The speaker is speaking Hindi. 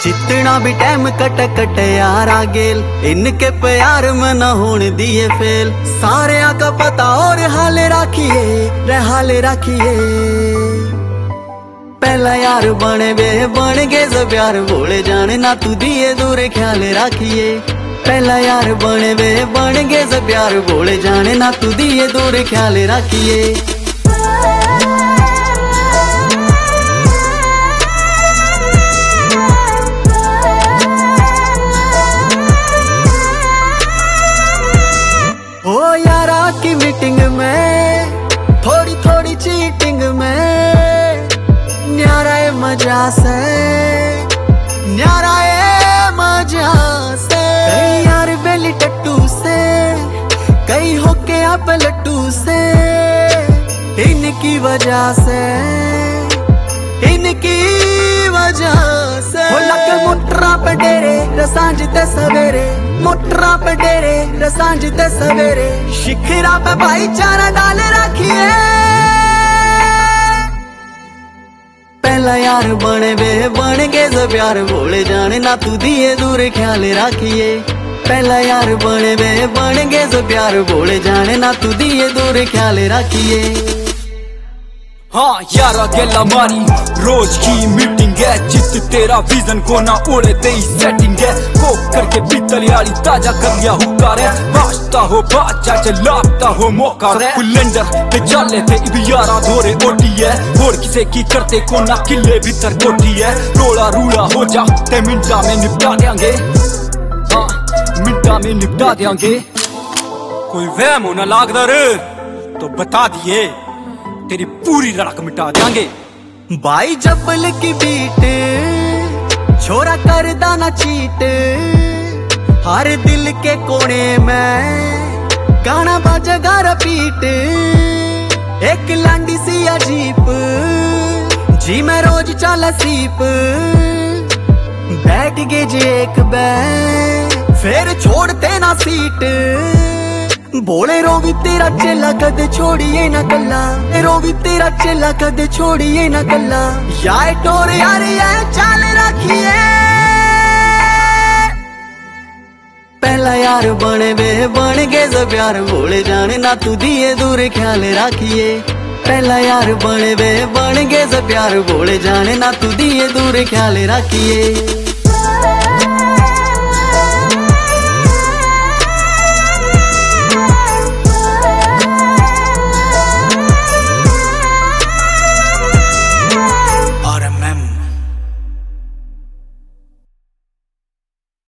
जितना भी टाइम कट कट यार गेल, इनके प्यार में न होने दिए फेल। सारे का पता और हाल राखिए रे हाल राखिए। पहला यार बने वे बन गए सब यार, बोले जाने ना तू दिए दूर ख्याल राखिए। पहला यार बने वे बन गए सब यार, बोले जाने ना तू दिए दूर ख्याल राखिए। ओ यारा की मीटिंग में थोड़ी थोड़ी चीटिंग में, न्यारा है मजा से न्यारा है मजा से। कई यार बेली टट्टू से, कई होके आप लट्टू से, इनकी वजह से इनकी वजह से। लग मोटरा पे डेरे रसांज ते सवेरे, मोटरा पे डेरे रसांज ते सवेरे। शिखरा पे भाईचारा डाल रखिए। पहला यार बने वे बन गए सब यार, बोले जाने ना तू दिए दूर ख्याल राखिए। पहला यार बने वे बन गए सब यार, बोले जाने ना तू दिए दूर ख्याल राखिए। हाँ यारा गेला मारी रोज की मीटिंग है, जित तेरा विजन को ना ओढ़े तेरी सेटिंग है। को करके पीतल यारी ताजा कर लिया हुकार है, बाजता हो बाजा चलाता हो मौका रे। कुलेंडर पे चले थे इब यारा धोरे ओटी है, और किसे की करते को ना किले भीतर कोठी है। रोड़ा रूड़ा हो जा ते मिनटा में निपटा देंगे, हाँ मिनटा में निपटा देंगे। कोई वहम होना लागदर तो बता दिए, तेरी पूरी रड़क मिटा देंगे। भाई जबल की बीट छोरा कर दाना चीट, हर दिल के कोने में गाना बाजेगा रपीट। एक लांडी सी अजीब जी मैं रोज चाला सीप, बैठ गए जी एक बैठ फिर छोड़ते ना सीट। बोले रोवी तेरा चेला कद छोड़िए ना कल्ला, रोवी तेरा चेला कद छोड़िए ना कल्ला। यार टोर यार ये चाल रखिए। पहला यार बने वे बन गए सब यार, बोले जाने ना तू दिए दूर ख्याल राखिए। पहला यार बने वे बन गए सब यार, बोले जाने ना तू दिए दूर ख्याल राखिए।